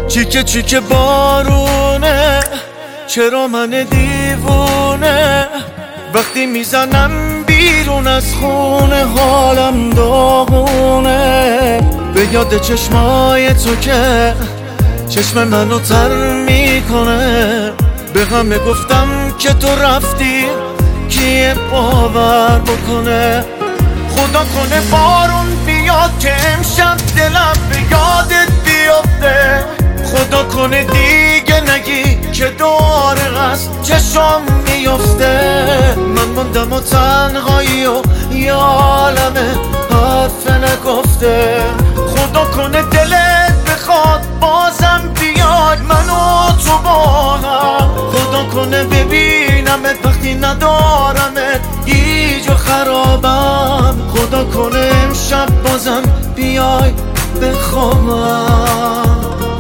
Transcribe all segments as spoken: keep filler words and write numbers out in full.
چیکه چیکه بارونه، چرا من دیوونه وقتی میزنم بیرون از خونه حالم داغونه. به یاد چشمای تو که چشم منو تر میکنه، به همه گفتم که تو رفتی کیه باور بکنه. خدا کنه بارون بیاد که امشب دلم به یادت بیفته، خدا کنه دیگه نگی که دوره از چشم میفته. من موندم و تنهایی و یه عالمه حرف نگفته، خدا کنه دلت بخواد بازم بیاد من و تو با هم، خدا کنه ببینمت وقتی ندارمت گیج و خرابم، خدا کنه امشب بازم بیای بخوابم.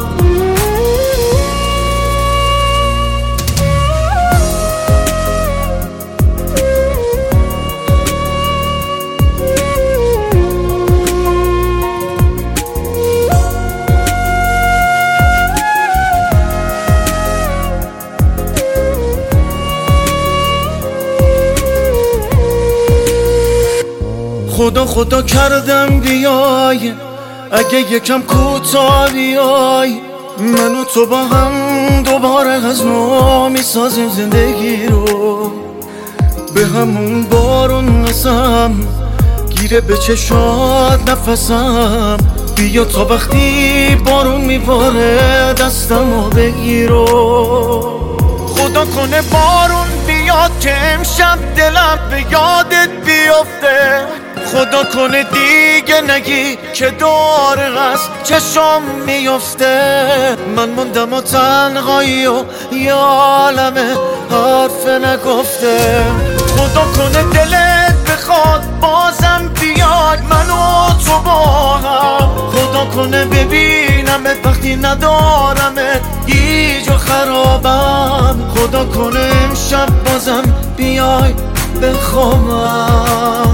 خدا خدا کردم بیای، اگه یکم کوتاه بیای، من و تو با هم دوباره از نو میسازیم زندگی رو. به همون بارون قسم گیره به چشات نفسم، بیا تا وقتی بارون میباره دستمو بگیرو. خدا کنه بارون بیاد که امشب دلم به یادت بیفته، خدا کنه دیگه نگی که دوره از چشم میفته. من موندم و تنهایی و یه عالمه حرف نگفته، خدا کنه دلت بخواد بازم بیاد من و تو با هم، خدا کنه ببینمت وقتی ندارمت گیج و خرابم، خدا کنه امشب بازم بیای بخوابم.